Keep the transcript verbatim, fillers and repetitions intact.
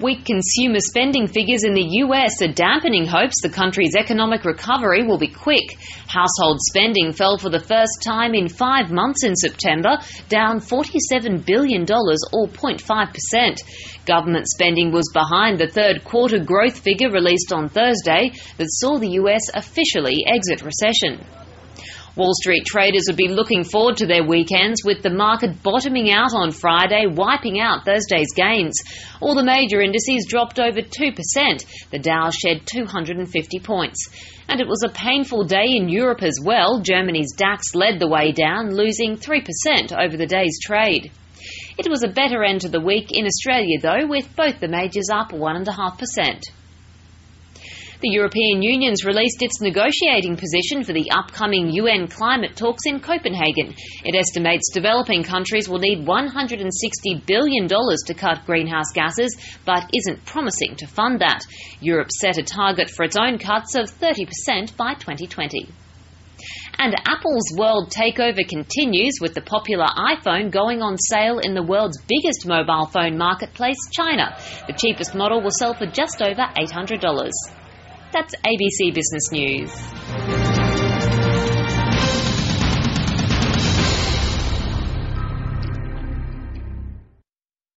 Weak consumer spending figures in the U S are dampening hopes the country's economic recovery will be quick. Household spending fell for the first time in five months in September, down forty-seven billion dollars or zero point five percent. Government spending was behind the third quarter growth figure released on Thursday that saw the U S officially exit recession. Wall Street traders would be looking forward to their weekends, with the market bottoming out on Friday, wiping out Thursday's gains. All the major indices dropped over two percent. The Dow shed two hundred fifty points. And it was a painful day in Europe as well. Germany's DAX led the way down, losing three percent over the day's trade. It was a better end to the week in Australia, though, with both the majors up one point five percent. The European Union's released its negotiating position for the upcoming U N climate talks in Copenhagen. It estimates developing countries will need one hundred sixty billion dollars to cut greenhouse gases, but isn't promising to fund that. Europe set a target for its own cuts of thirty percent by twenty twenty. And Apple's world takeover continues, with the popular iPhone going on sale in the world's biggest mobile phone marketplace, China. The cheapest model will sell for just over eight hundred dollars. That's A B C Business News.